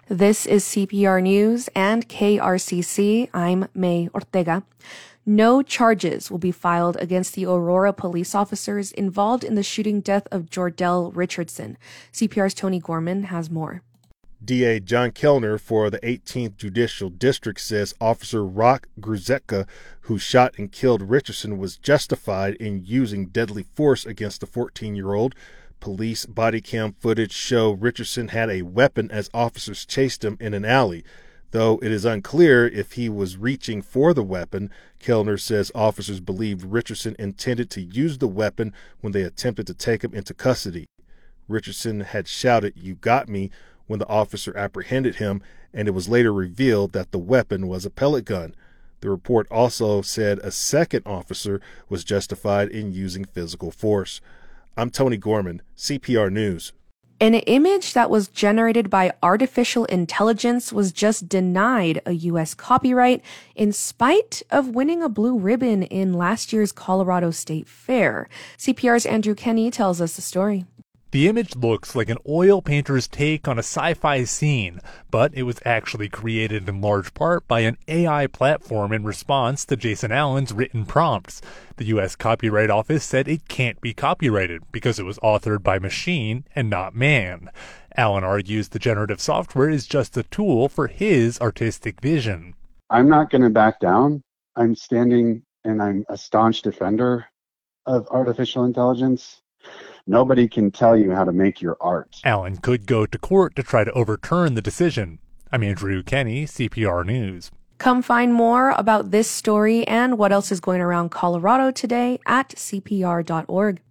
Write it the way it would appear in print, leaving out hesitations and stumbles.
This is CPR News and KRCC. I'm May Ortega. No charges will be filed against the Aurora police officers involved in the shooting death of Jordell Richardson. CPR's Tony Gorman has more. DA John Kellner for the 18th Judicial District says Officer Rock Gruzecka, who shot and killed Richardson, was justified in using deadly force against the 14-year-old. Police body cam footage show Richardson had a weapon as officers chased him in an alley. Though it is unclear if he was reaching for the weapon, Kellner says officers believed Richardson intended to use the weapon when they attempted to take him into custody. Richardson had shouted, "You got me," when the officer apprehended him, and it was later revealed that the weapon was a pellet gun. The report also said a second officer was justified in using physical force. I'm Tony Gorman, CPR News. An image that was generated by artificial intelligence was just denied a U.S. copyright in spite of winning a blue ribbon in last year's Colorado State Fair. CPR's Andrew Kenny tells us the story. The image looks like an oil painter's take on a sci-fi scene, but it was actually created in large part by an AI platform in response to Jason Allen's written prompts. The U.S. Copyright Office said it can't be copyrighted because it was authored by machine and not man. Allen argues the generative software is just a tool for his artistic vision. I'm not going to back down. I'm standing and I'm a staunch defender of artificial intelligence. Nobody can tell you how to make your art. Allen could go to court to try to overturn the decision. I'm Andrew Kenny, CPR News. Come find more about this story and what else is going around Colorado today at cpr.org.